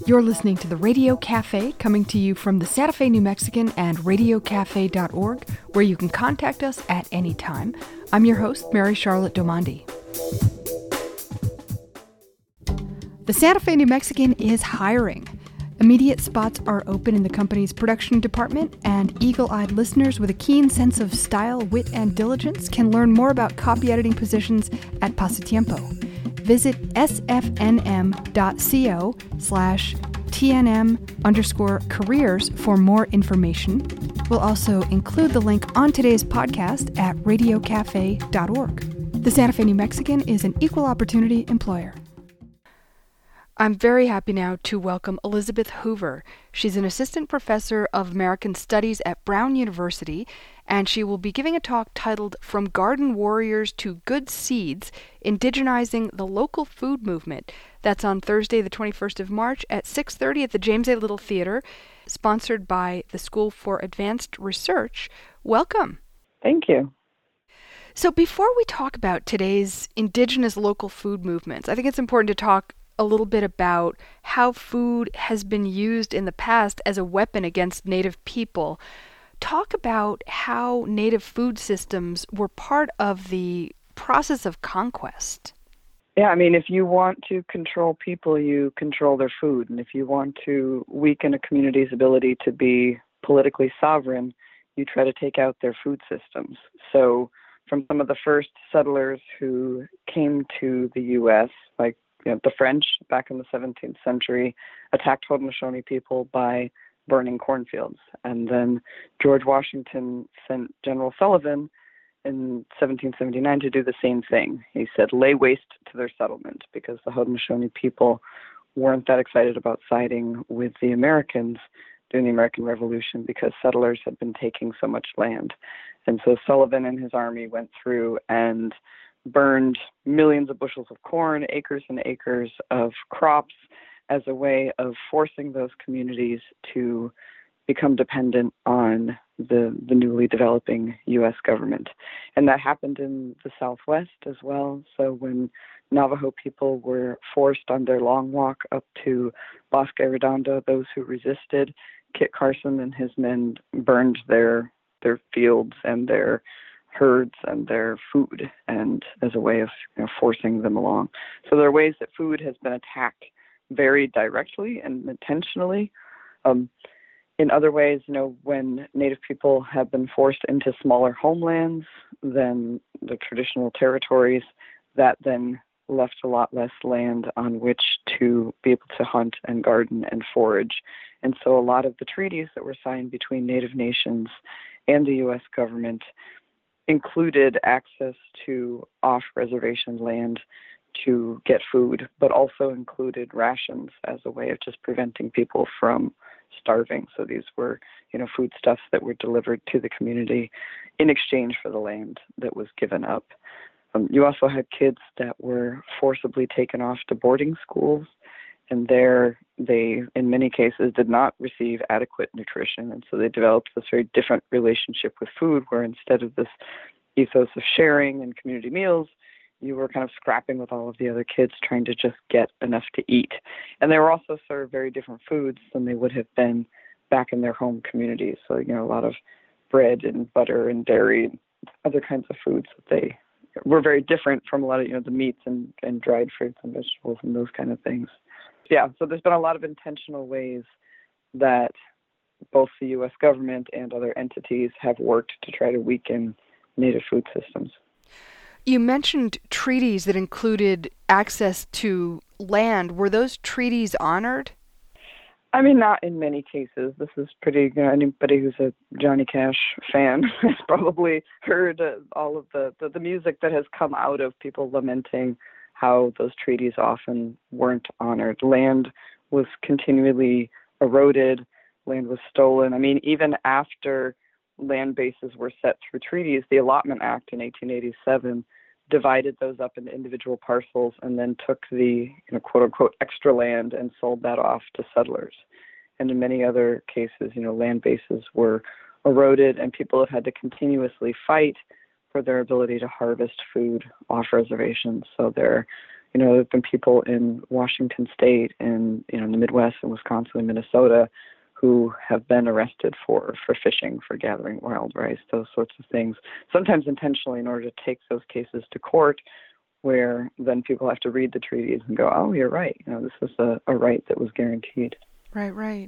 You're listening to the Radio Cafe, coming to you from the Santa Fe New Mexican and radiocafe.org, where you can contact us at any time. I'm your host, Mary Charlotte Domandi. The Santa Fe New Mexican is hiring. Immediate spots are open in the company's production department, and eagle-eyed listeners with a keen sense of style, wit, and diligence can learn more about copy editing positions at Pasatiempo. Visit sfnm.co/TNM_careers for more information. We'll also include the link on today's podcast at radiocafe.org. The Santa Fe New Mexican is an equal opportunity employer. I'm very happy now to welcome Elizabeth Hoover. She's an assistant professor of American Studies at Brown University, and she will be giving a talk titled From Garden Warriors to Good Seeds, Indigenizing the Local Food Movement. That's on Thursday, the 21st of March at 6:30 at the James A. Little Theater, sponsored by the School for Advanced Research. Welcome. Thank you. So before we talk about today's indigenous local food movements, I think it's important to talk a little bit about how food has been used in the past as a weapon against Native people. Talk about how Native food systems were part of the process of conquest. Yeah, I mean, if you want to control people, you control their food. And if you want to weaken a community's ability to be politically sovereign, you try to take out their food systems. So from some of the first settlers who came to the U.S., like the French back in the 17th century attacked Haudenosaunee people by burning cornfields. And then George Washington sent General Sullivan in 1779 to do the same thing. He said, lay waste to their settlement, because the Haudenosaunee people weren't that excited about siding with the Americans during the American Revolution because settlers had been taking so much land. And so Sullivan and his army went through and burned millions of bushels of corn, acres and acres of crops, as a way of forcing those communities to become dependent on the newly developing U.S. government. And that happened in the Southwest as well. So when Navajo people were forced on their long walk up to Bosque Redondo, those who resisted, Kit Carson and his men burned their fields and their herds and their food, and as a way of forcing them along. So there are ways that food has been attacked very directly and intentionally. In other ways, when Native people have been forced into smaller homelands than the traditional territories, that then left a lot less land on which to be able to hunt and garden and forage. And so a lot of the treaties that were signed between Native nations and the U.S. government included access to off-reservation land to get food, but also included rations as a way of just preventing people from starving. So these were, foodstuffs that were delivered to the community in exchange for the land that was given up. You also had kids that were forcibly taken off to boarding schools, and there they, in many cases, did not receive adequate nutrition. And so they developed this very different relationship with food, where instead of this ethos of sharing and community meals, you were kind of scrapping with all of the other kids, trying to just get enough to eat. And they were also served very different foods than they would have been back in their home communities. So, a lot of bread and butter and dairy and other kinds of foods that they were very different from a lot of, the meats and dried fruits and vegetables and those kind of things. Yeah, so there's been a lot of intentional ways that both the U.S. government and other entities have worked to try to weaken Native food systems. You mentioned treaties that included access to land. Were those treaties honored? I mean, not in many cases. This is pretty, anybody who's a Johnny Cash fan has probably heard all of the music that has come out of people lamenting how those treaties often weren't honored. Land was continually eroded, land was stolen. I mean, even after land bases were set through treaties, the Allotment Act in 1887 divided those up into individual parcels and then took the quote unquote extra land and sold that off to settlers. And in many other cases, land bases were eroded and people have had to continuously fight for their ability to harvest food off reservations. So there There have been people in Washington State and, in the Midwest and Wisconsin and Minnesota who have been arrested for fishing, for gathering wild rice, those sorts of things, sometimes intentionally in order to take those cases to court, where then people have to read the treaties and go, oh, you're right. This is a right that was guaranteed. Right, right.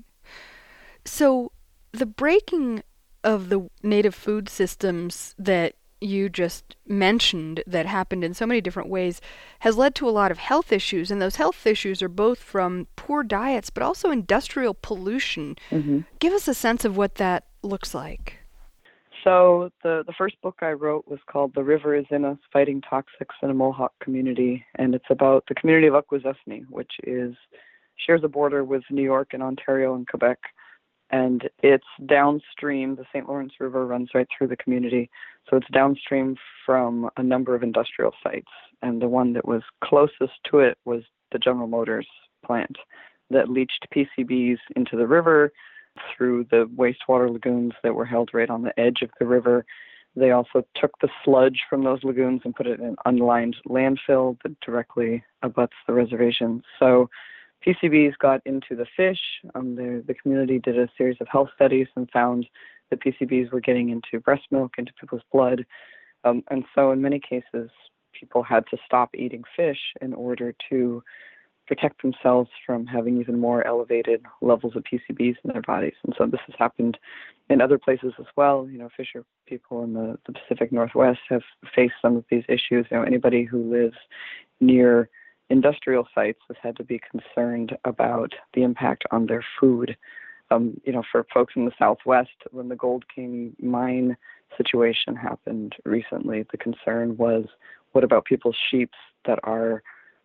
So the breaking of the native food systems that you just mentioned that happened in so many different ways has led to a lot of health issues, and those health issues are both from poor diets but also industrial pollution. Mm-hmm. Give us a sense of what that looks like. So the first book I wrote was called The River is in Us, Fighting Toxics in a Mohawk Community, and it's about the community of Akwesasne, which shares a border with New York and Ontario and Quebec, and it's downstream. The St. Lawrence River runs right through the community, so it's downstream from a number of industrial sites, and the one that was closest to it was the General Motors plant that leached PCBs into the river through the wastewater lagoons that were held right on the edge of the river. They also took the sludge from those lagoons and put it in an unlined landfill that directly abuts the reservation. So PCBs got into the fish. The community did a series of health studies and found that PCBs were getting into breast milk, into people's blood. And so in many cases, people had to stop eating fish in order to protect themselves from having even more elevated levels of PCBs in their bodies. And so this has happened in other places as well. Fisher people in the Pacific Northwest have faced some of these issues. Anybody who lives near industrial sites has had to be concerned about the impact on their food. For folks in the Southwest, when the Gold King mine situation happened recently, the concern was, what about people's sheep that are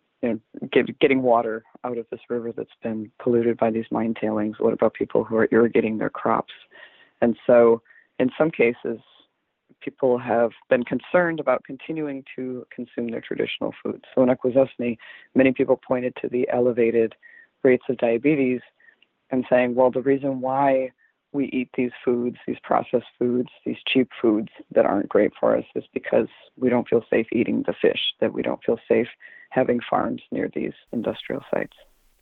getting water out of this river that's been polluted by these mine tailings? What about people who are irrigating their crops? And so in some cases, people have been concerned about continuing to consume their traditional foods. So in Akwesasne, many people pointed to the elevated rates of diabetes and saying, well, the reason why we eat these foods, these processed foods, these cheap foods that aren't great for us is because we don't feel safe eating the fish, that we don't feel safe having farms near these industrial sites.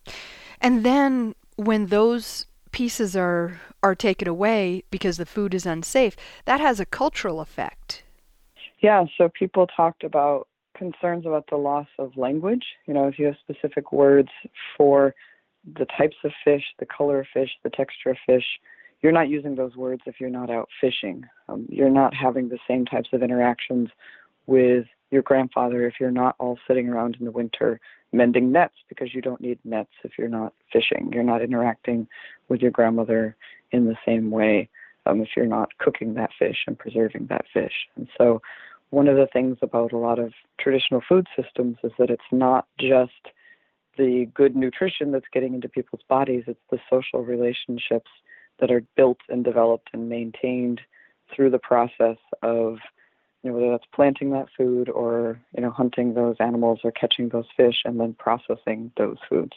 And then when those pieces are taken away because the food is unsafe, that has a cultural effect. Yeah, so people talked about concerns about the loss of language. If you have specific words for the types of fish, the color of fish, the texture of fish, you're not using those words if you're not out fishing. You're not having the same types of interactions with your grandfather if you're not all sitting around in the winter mending nets, because you don't need nets if you're not fishing. You're not interacting with your grandmother in the same way if you're not cooking that fish and preserving that fish. And so one of the things about a lot of traditional food systems is that it's not just the good nutrition that's getting into people's bodies, it's the social relationships that are built and developed and maintained through the process of, whether that's planting that food or, hunting those animals or catching those fish and then processing those foods.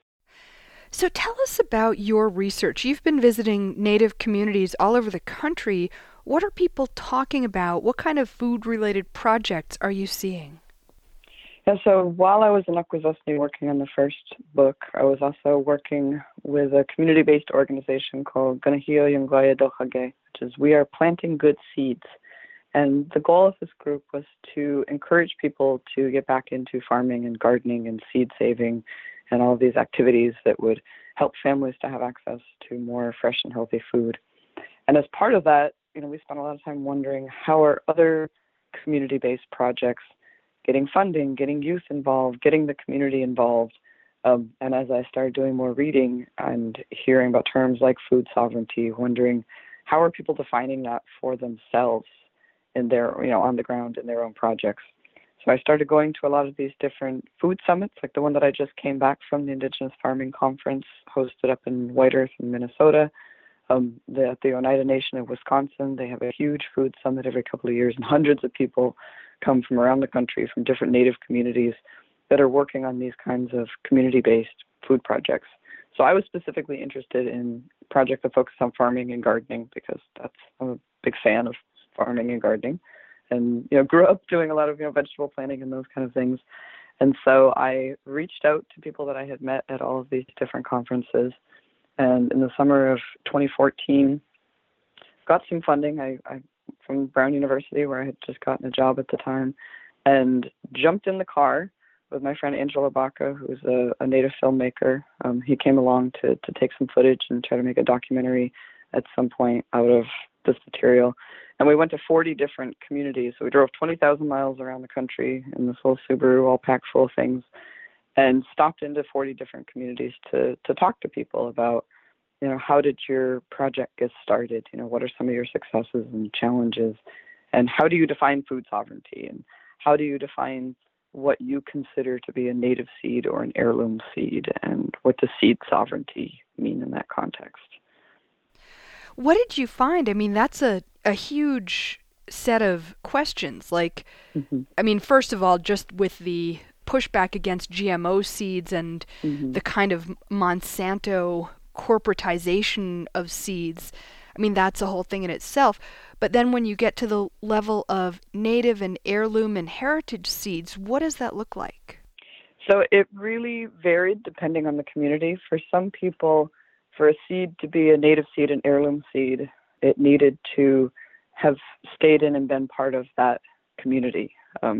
So tell us about your research. You've been visiting Native communities all over the country. What are people talking about? What kind of food-related projects are you seeing? Yeah, so while I was in Akwesasne working on the first book, I was also working with a community-based organization called Ganahio Yungwaya Dohage, which is We Are Planting Good Seeds. And the goal of this group was to encourage people to get back into farming and gardening and seed saving and all of these activities that would help families to have access to more fresh and healthy food. And as part of that, we spent a lot of time wondering, how are other community-based projects getting funding, getting youth involved, getting the community involved? And as I started doing more reading and hearing about terms like food sovereignty, wondering, how are people defining that for themselves in their, on the ground in their own projects? So I started going to a lot of these different food summits, like the one that I just came back from, the Indigenous Farming Conference, hosted up in White Earth in Minnesota. The Oneida Nation of Wisconsin, they have a huge food summit every couple of years, and hundreds of people come from around the country, from different Native communities that are working on these kinds of community-based food projects. So I was specifically interested in projects that focus on farming and gardening, because I'm a big fan of farming and gardening, and grew up doing a lot of vegetable planting and those kind of things. And so I reached out to people that I had met at all of these different conferences. And in the summer of 2014, got some funding I from Brown University, where I had just gotten a job at the time, and jumped in the car with my friend Angelo Baca, who's a native filmmaker. He came along to take some footage and try to make a documentary at some point out of this material. And we went to 40 different communities. So we drove 20,000 miles around the country in this little Subaru, all packed full of things, and stopped into 40 different communities to talk to people about, how did your project get started? What are some of your successes and challenges? And how do you define food sovereignty? And how do you define what you consider to be a native seed or an heirloom seed? And what does seed sovereignty mean in that context? What did you find? I mean, that's a huge set of questions. First of all, just with the pushback against GMO seeds and the kind of Monsanto corporatization of seeds, that's a whole thing in itself. But then when you get to the level of native and heirloom and heritage seeds, what does that look like? So it really varied depending on the community. For some people, for a seed to be a native seed, an heirloom seed, it needed to have stayed in and been part of that community.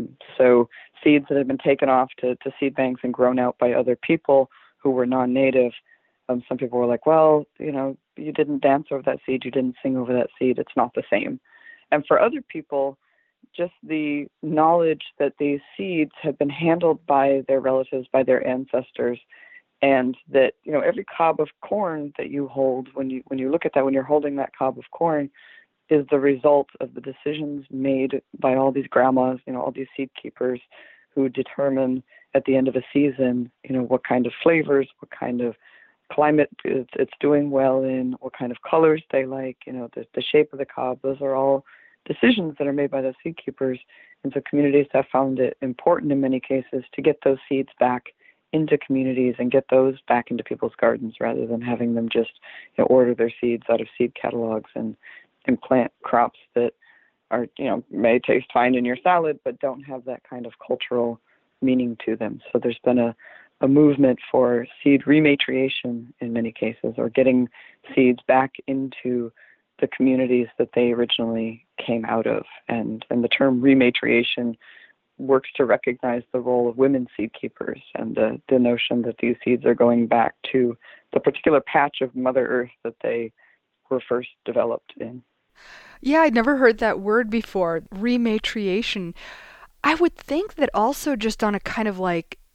So seeds that had been taken off to seed banks and grown out by other people who were non-native, some people were like, well, you didn't dance over that seed, you didn't sing over that seed, it's not the same. And for other people, just the knowledge that these seeds had been handled by their relatives, by their ancestors, and that, every cob of corn that you hold, when you look at that, when you're holding that cob of corn, is the result of the decisions made by all these grandmas, all these seed keepers who determine at the end of a season, what kind of flavors, what kind of climate it's doing well in, what kind of colors they like, the shape of the cob. Those are all decisions that are made by the seed keepers. And so communities have found it important in many cases to get those seeds back into communities and get those back into people's gardens rather than having them just order their seeds out of seed catalogs and plant crops that are, may taste fine in your salad, but don't have that kind of cultural meaning to them. So there's been a movement for seed rematriation in many cases, or getting seeds back into the communities that they originally came out of. And the term rematriation works to recognize the role of women seed keepers and the notion that these seeds are going back to the particular patch of Mother Earth that they were first developed in. Yeah, I'd never heard that word before, rematriation. I would think that also just on a kind of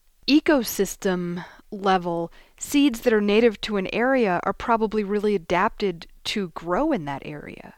ecosystem level, seeds that are native to an area are probably really adapted to grow in that area.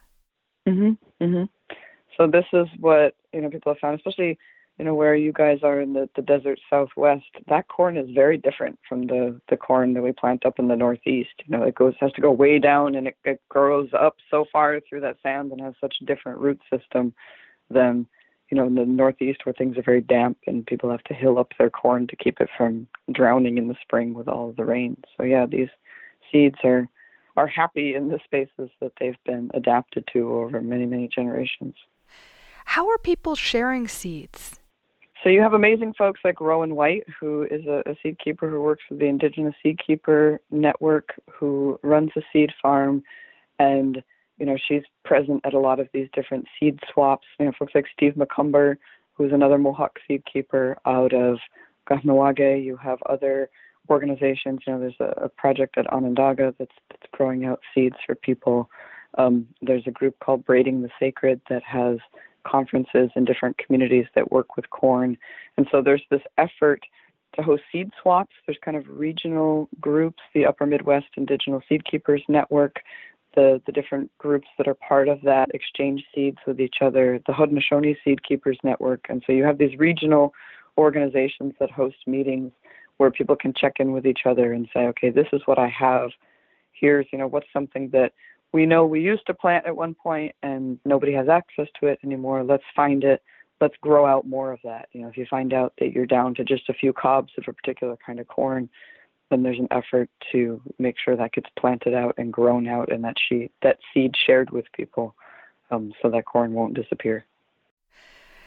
So this is what, people have found, especially, where you guys are in the desert Southwest. That corn is very different from the corn that we plant up in the Northeast. It has to go way down, and it grows up so far through that sand and has such a different root system than, in the Northeast, where things are very damp and people have to hill up their corn to keep it from drowning in the spring with all of the rain. So yeah, these seeds are happy in the spaces that they've been adapted to over many, many generations. How are people sharing seeds? So you have amazing folks like Rowan White, who is a seed keeper who works with the Indigenous Seed Keeper Network, who runs a seed farm, and she's present at a lot of these different seed swaps. Folks like Steve McCumber, who's another Mohawk seed keeper out of Kahnawake. You have other organizations. There's a project at Onondaga that's growing out seeds for people. There's a group called Braiding the Sacred that has conferences in different communities that work with corn. And so there's this effort to host seed swaps. There's kind of regional groups, the Upper Midwest Indigenous Seed Keepers Network, the different groups that are part of that exchange seeds with each other, the Haudenosaunee Seed Keepers Network. And so you have these regional organizations that host meetings where people can check in with each other and say, okay, this is what I have. Here's, what's something that we know we used to plant at one point and nobody has access to it anymore. Let's find it. Let's grow out more of that. If you find out that you're down to just a few cobs of a particular kind of corn, then there's an effort to make sure that gets planted out and grown out and that seed shared with people so that corn won't disappear.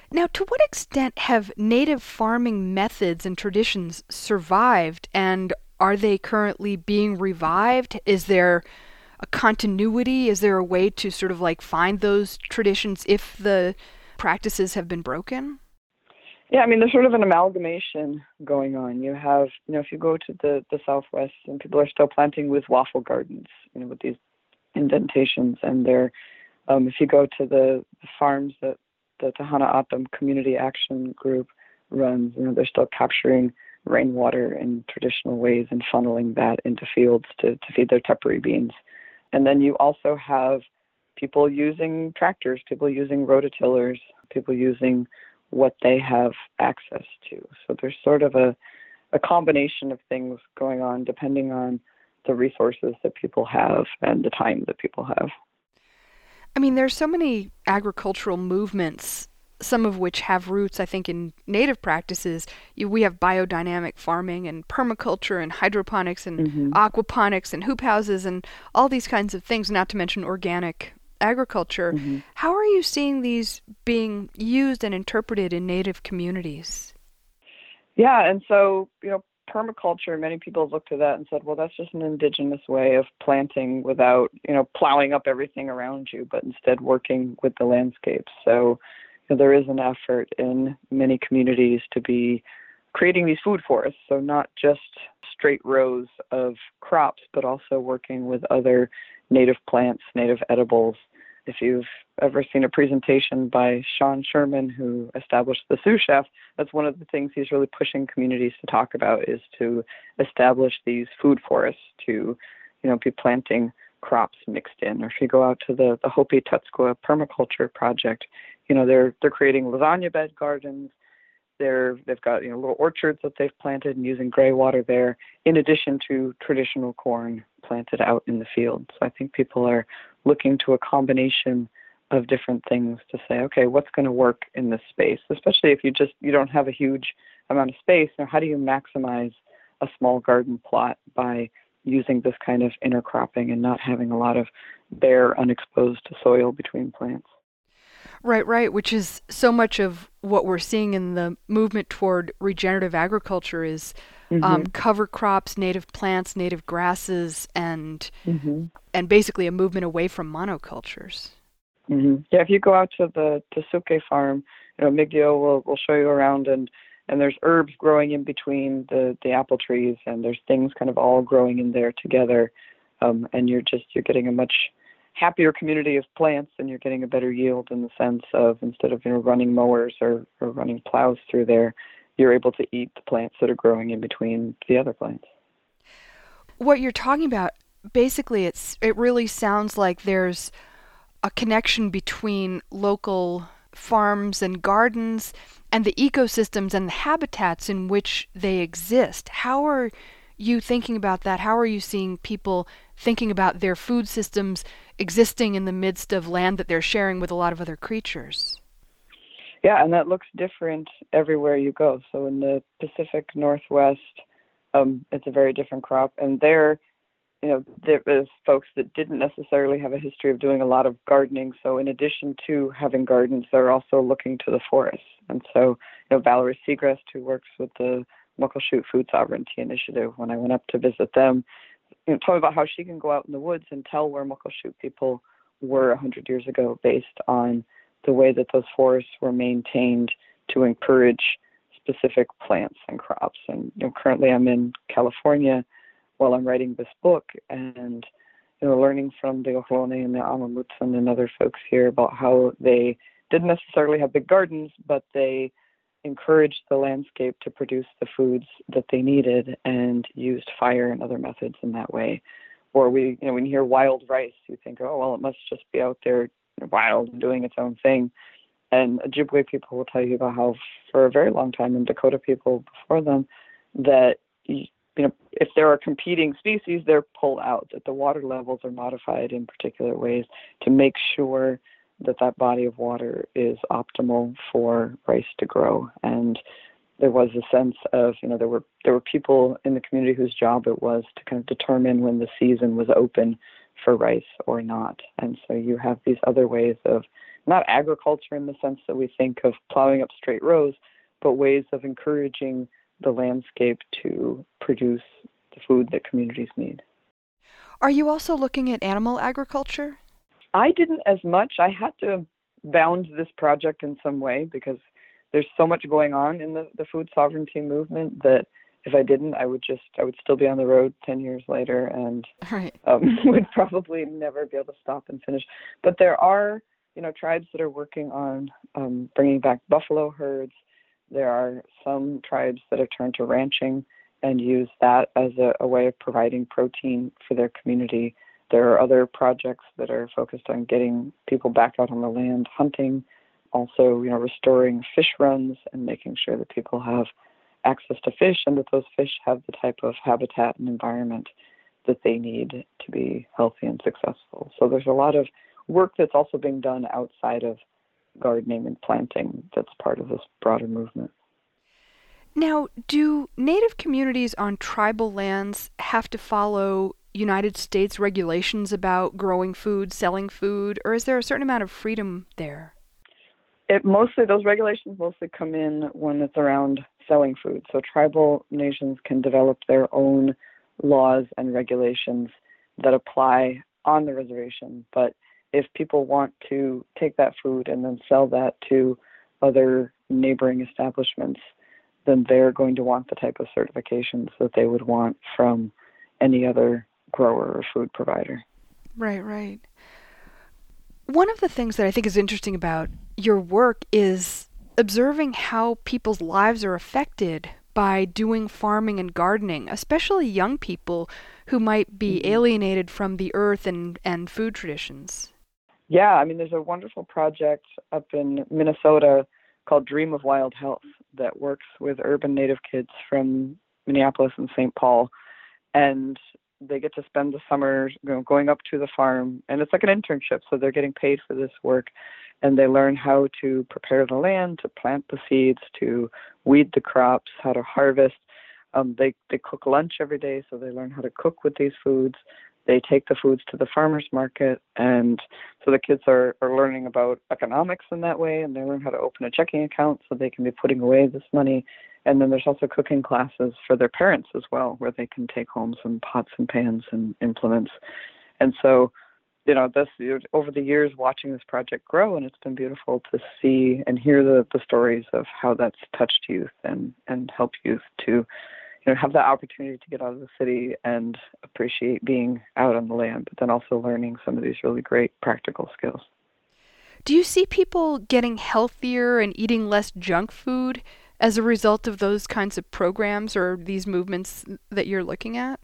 Now, to what extent have native farming methods and traditions survived, and are they currently being revived? Is there a continuity? Is there a way to sort of like find those traditions if the practices have been broken? Yeah, I mean, there's sort of an amalgamation going on. You have, if you go to the Southwest, and people are still planting with waffle gardens, with these indentations, and if you go to the farms that the Tohono O'odham Community Action Group runs, they're still capturing rainwater in traditional ways and funneling that into fields to feed their tepary beans. And then you also have people using tractors, people using rototillers, people using what they have access to. So there's sort of a combination of things going on depending on the resources that people have and the time that people have. I mean, there's so many agricultural movements, some of which have roots, I think, in native practices. We have biodynamic farming and permaculture and hydroponics and aquaponics and hoop houses and all these kinds of things, not to mention organic agriculture. How are you seeing these being used and interpreted in native communities? Yeah, and so, permaculture, many people looked at that and said, well, that's just an indigenous way of planting without, plowing up everything around you, but instead working with the landscape. So there is an effort in many communities to be creating these food forests, so not just straight rows of crops, but also working with other native plants, native edibles. If you've ever seen a presentation by Sean Sherman, who established the Sous Chef, that's one of the things he's really pushing communities to talk about, is to establish these food forests, to be planting crops mixed in. Or if you go out to the Hopi Tutsqua Permaculture Project, they're creating lasagna bed gardens. They've got little orchards that they've planted and using gray water there, in addition to traditional corn planted out in the field. So I think people are looking to a combination of different things to say, okay, what's going to work in this space? Especially if you don't have a huge amount of space. How do you maximize a small garden plot by using this kind of intercropping and not having a lot of bare, unexposed soil between plants? Right, which is so much of what we're seeing in the movement toward regenerative agriculture is cover crops, native plants, native grasses, and basically a movement away from monocultures. Yeah, if you go out to the Suke farm, Migdio will show you around, and there's herbs growing in between the apple trees, and there's things kind of all growing in there together, and you're getting a much happier community of plants, and you're getting a better yield in the sense of, instead of running mowers or running plows through there, you're able to eat the plants that are growing in between the other plants. What you're talking about, basically, it really sounds like there's a connection between local farms and gardens and the ecosystems and the habitats in which they exist. How are you thinking about that? How are you seeing people thinking about their food systems existing in the midst of land that they're sharing with a lot of other creatures? Yeah, and that looks different everywhere you go. So in the Pacific Northwest, it's a very different crop. And there is folks that didn't necessarily have a history of doing a lot of gardening. So in addition to having gardens, they're also looking to the forests. And so, Valerie Segrest, who works with the Muckleshoot Food Sovereignty Initiative, when I went up to visit them, told me about how she can go out in the woods and tell where Muckleshoot people were 100 years ago based on the way that those forests were maintained to encourage specific plants and crops. And currently I'm in California while I'm writing this book, and learning from the Ohlone and the Amamutsan and other folks here about how they didn't necessarily have big gardens, but they encouraged the landscape to produce the foods that they needed and used fire and other methods in that way. Or when you hear wild rice, you think, oh, well, it must just be out there wild and doing its own thing. And Ojibwe people will tell you about how for a very long time, and Dakota people before them, that if there are competing species, they're pulled out, that the water levels are modified in particular ways to make sure that body of water is optimal for rice to grow. And there was a sense of, there were people in the community whose job it was to kind of determine when the season was open for rice or not. And so you have these other ways of not agriculture in the sense that we think of plowing up straight rows, but ways of encouraging the landscape to produce the food that communities need. Are you also looking at animal agriculture? I didn't as much. I had to bound this project in some way because there's so much going on in the food sovereignty movement that if I didn't, I would still be on the road 10 years later and Right. Would probably never be able to stop and finish. But there are, tribes that are working on bringing back buffalo herds. There are some tribes that have turned to ranching and use that as a way of providing protein for their community. There are other projects that are focused on getting people back out on the land hunting, also, restoring fish runs and making sure that people have access to fish and that those fish have the type of habitat and environment that they need to be healthy and successful. So there's a lot of work that's also being done outside of gardening and planting that's part of this broader movement. Now, do Native communities on tribal lands have to follow United States regulations about growing food, selling food, or is there a certain amount of freedom there? Those regulations mostly come in when it's around selling food. So tribal nations can develop their own laws and regulations that apply on the reservation. But if people want to take that food and then sell that to other neighboring establishments, then they're going to want the type of certifications that they would want from any other grower or food provider. Right, right. One of the things that I think is interesting about your work is observing how people's lives are affected by doing farming and gardening, especially young people who might be alienated from the earth and food traditions. Yeah, there's a wonderful project up in Minnesota called Dream of Wild Health that works with urban Native kids from Minneapolis and St. Paul. And they get to spend the summer going up to the farm. And it's like an internship, so they're getting paid for this work. And they learn how to prepare the land, to plant the seeds, to weed the crops, how to harvest. They cook lunch every day, so they learn how to cook with these foods. They take the foods to the farmer's market, and so the kids are learning about economics in that way, and they learn how to open a checking account so they can be putting away this money. And then there's also cooking classes for their parents as well, where they can take home some pots and pans and implements. And so, over the years, watching this project grow, and it's been beautiful to see and hear the stories of how that's touched youth and helped youth to have that opportunity to get out of the city and appreciate being out on the land, but then also learning some of these really great practical skills. Do you see people getting healthier and eating less junk food as a result of those kinds of programs or these movements that you're looking at?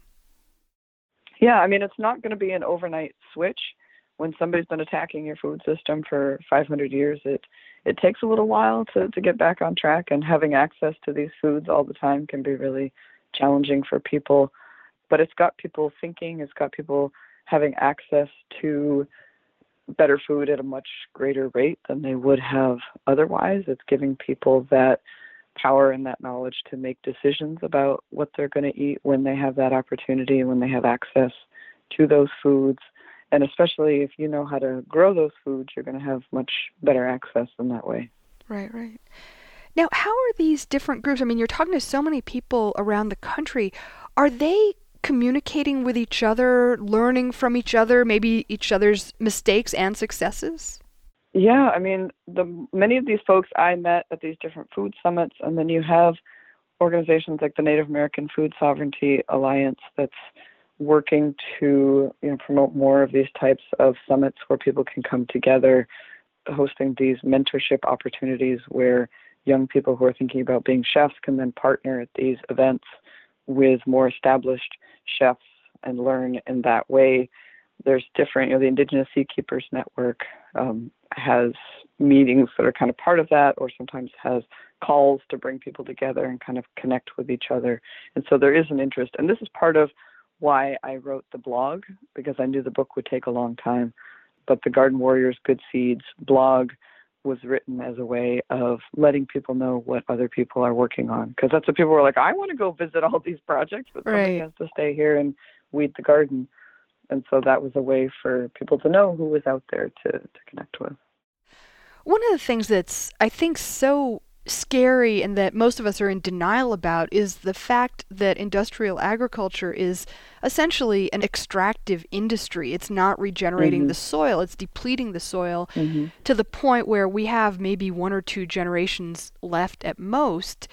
Yeah, it's not going to be an overnight switch. When somebody's been attacking your food system for 500 years, it takes a little while to get back on track, and having access to these foods all the time can be really challenging for people. But it's got people thinking, it's got people having access to better food at a much greater rate than they would have otherwise. It's giving people that power and that knowledge to make decisions about what they're going to eat when they have that opportunity and when they have access to those foods. And especially if you know how to grow those foods, you're going to have much better access in that way. Right, right. Now, how are these different groups? You're talking to so many people around the country. Are they communicating with each other, learning from each other, maybe each other's mistakes and successes? Yeah, many of these folks I met at these different food summits, and then you have organizations like the Native American Food Sovereignty Alliance that's working to promote more of these types of summits where people can come together, hosting these mentorship opportunities where young people who are thinking about being chefs can then partner at these events with more established chefs and learn in that way. There's different, the Indigenous Seakeepers Network has meetings that are kind of part of that, or sometimes has calls to bring people together and kind of connect with each other. And so there is an interest. And this is part of why I wrote the blog, because I knew the book would take a long time. But the Garden Warriors Good Seeds blog was written as a way of letting people know what other people are working on. Because that's what people were like, I want to go visit all these projects, but somebody has to stay here and weed the garden. And so that was a way for people to know who was out there to connect with. One of the things that's, I think, so scary and that most of us are in denial about is the fact that industrial agriculture is essentially an extractive industry. It's not regenerating the soil, it's depleting the soil to the point where we have maybe 1 or 2 generations left at most.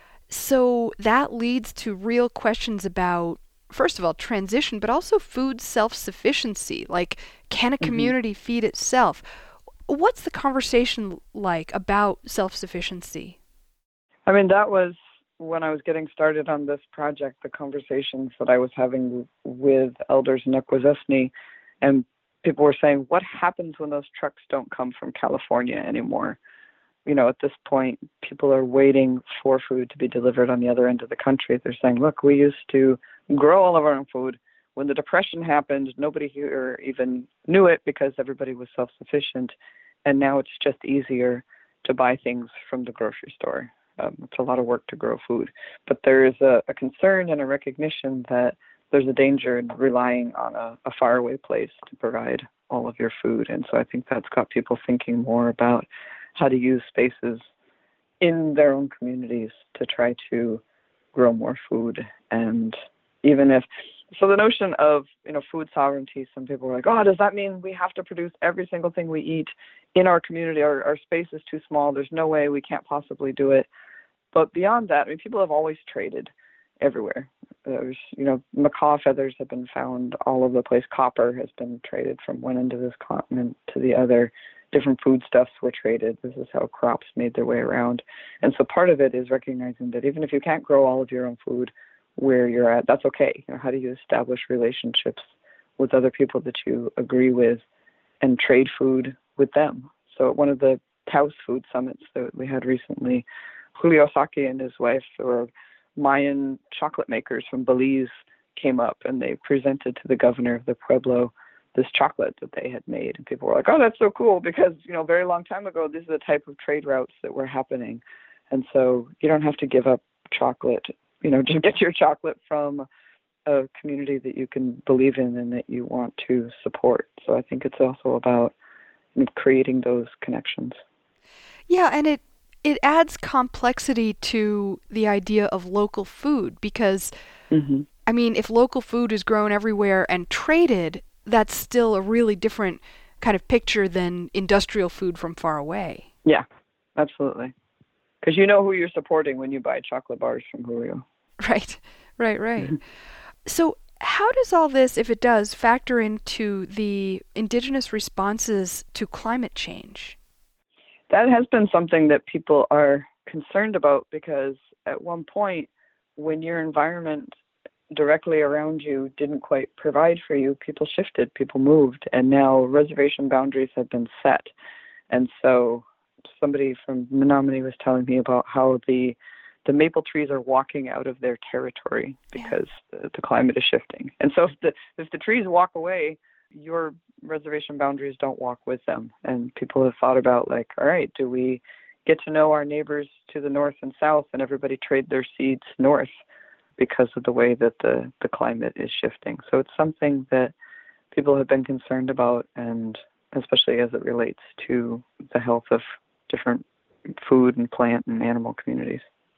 So that leads to real questions about, first of all, transition, but also food self-sufficiency. Like, can a community feed itself? What's the conversation like about self-sufficiency? I mean, that was when I was getting started on this project, the conversations that I was having with elders in Akwesasne, and people were saying, what happens when those trucks don't come from California anymore? You know, at this point, people are waiting for food to be delivered on the other end of the country. They're saying, look, we used to grow all of our own food. When the Depression happened, nobody here even knew it because everybody was self-sufficient. And now it's just easier to buy things from the grocery store. It's a lot of work to grow food. But there is a concern and a recognition that there's a danger in relying on a faraway place to provide all of your food. And so I think that's got people thinking more about how to use spaces in their own communities to try to grow more food. And even if, so the notion of, food sovereignty, some people are like, oh, does that mean we have to produce every single thing we eat in our community? Our space is too small. There's no way, we can't possibly do it. But beyond that, I mean, people have always traded everywhere. There's, macaw feathers have been found all over the place. Copper has been traded from one end of this continent to the other. Different foodstuffs were traded. This is how crops made their way around. And so part of it is recognizing that even if you can't grow all of your own food where you're at, that's okay. How do you establish relationships with other people that you agree with and trade food with them? So at one of the Taos food summits that we had recently, Julio Saki and his wife, or Mayan chocolate makers from Belize, came up and they presented to the governor of the Pueblo this chocolate that they had made. And people were like, oh, that's so cool, because, a very long time ago, these are the type of trade routes that were happening. And so you don't have to give up chocolate, just get your chocolate from a community that you can believe in and that you want to support. So I think it's also about creating those connections. Yeah, and it adds complexity to the idea of local food because, I mean, if local food is grown everywhere and traded, that's still a really different kind of picture than industrial food from far away. Yeah, absolutely. Because you know who you're supporting when you buy chocolate bars from Julio. Right. So how does all this, if it does, factor into the Indigenous responses to climate change? That has been something that people are concerned about, because at one point, when your environment directly around you didn't quite provide for you, people shifted, people moved, and now reservation boundaries have been set. And so somebody from Menominee was telling me about how the maple trees are walking out of their territory because the climate is shifting. And so if the trees walk away, your reservation boundaries don't walk with them. And people have thought about, like, all right, do we get to know our neighbors to the north and south and everybody trade their seeds north because of the way that the climate is shifting? So it's something that people have been concerned about, and especially as it relates to the health of different food and plant and animal communities.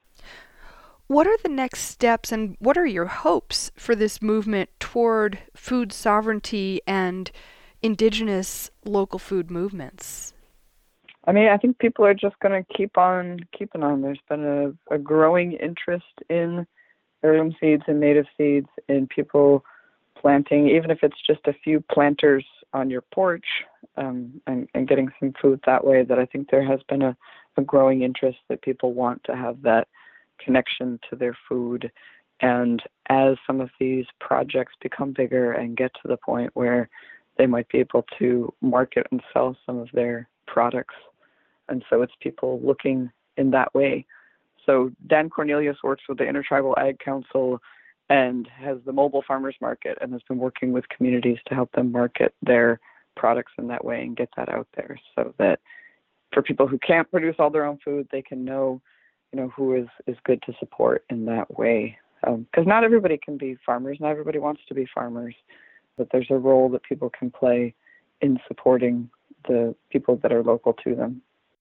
What are the next steps and what are your hopes for this movement toward food sovereignty and Indigenous local food movements? I mean, I think people are just going to keep on keeping on. There's been a growing interest in heirloom seeds and native seeds, in people planting, even if it's just a few planters on your porch, and getting some food that way. That I think there has been a growing interest that people want to have that connection to their food. And as some of these projects become bigger and get to the point where they might be able to market and sell some of their products, and so it's people looking in that way. So Dan Cornelius works with the Intertribal Ag Council and has the mobile farmers market, and has been working with communities to help them market their products in that way and get that out there, so that for people who can't produce all their own food, they can know who is good to support in that way. Because not everybody can be farmers, not everybody wants to be farmers, but there's a role that people can play in supporting the people that are local to them.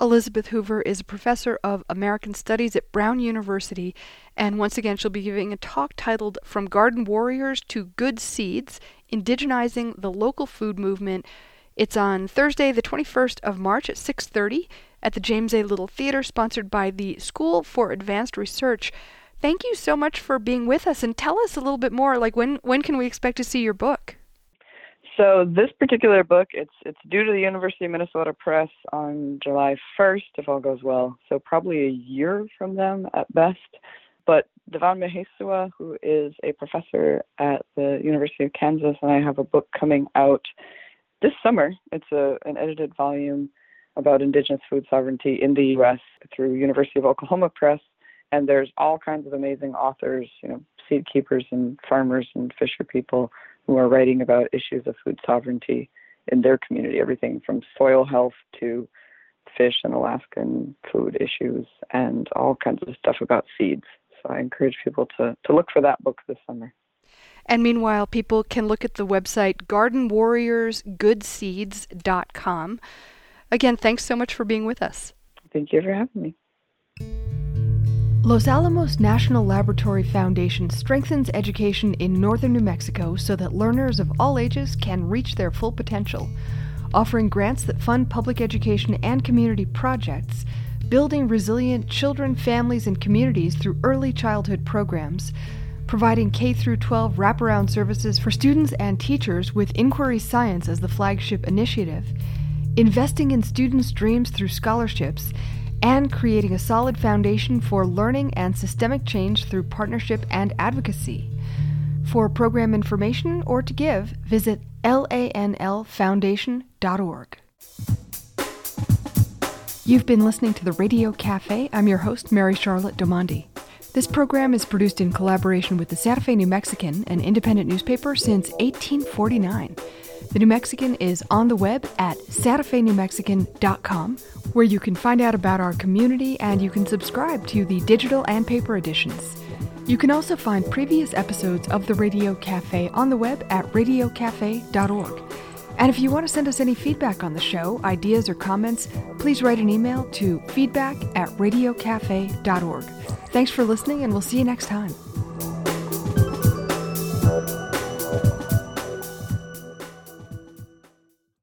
Elizabeth Hoover is a professor of American Studies at Brown University, and once again she'll be giving a talk titled From Garden Warriors to Good Seeds, Indigenizing the Local Food Movement. It's on Thursday, the 21st of March at 6:30 at the James A. Little Theater, sponsored by the School for Advanced Research. Thank you so much for being with us, and tell us a little bit more, like when can we expect to see your book? So this particular book, it's due to the University of Minnesota Press on July 1st, if all goes well. So probably a year from them at best. But Devan Mahesua, who is a professor at the University of Kansas, and I have a book coming out this summer. It's an edited volume about Indigenous food sovereignty in the U.S. through University of Oklahoma Press. And there's all kinds of amazing authors, seed keepers and farmers and fisher people who are writing about issues of food sovereignty in their community, everything from soil health to fish and Alaskan food issues and all kinds of stuff about seeds. So I encourage people to look for that book this summer. And meanwhile, people can look at the website gardenwarriorsgoodseeds.com. Again, thanks so much for being with us. Thank you for having me. Los Alamos National Laboratory Foundation strengthens education in northern New Mexico so that learners of all ages can reach their full potential, offering grants that fund public education and community projects, building resilient children, families, and communities through early childhood programs, providing K-12 wraparound services for students and teachers with Inquiry Science as the flagship initiative, investing in students' dreams through scholarships, and creating a solid foundation for learning and systemic change through partnership and advocacy. For program information or to give, visit lanlfoundation.org. You've been listening to the Radio Cafe. I'm your host, Mary Charlotte Domandi. This program is produced in collaboration with the Santa Fe New Mexican, an independent newspaper since 1849. The New Mexican is on the web at santafenewmexican.com, where you can find out about our community and you can subscribe to the digital and paper editions. You can also find previous episodes of the Radio Cafe on the web at radiocafe.org. And if you want to send us any feedback on the show, ideas or comments, please write an email to feedback@radiocafe.org. Thanks for listening, and we'll see you next time.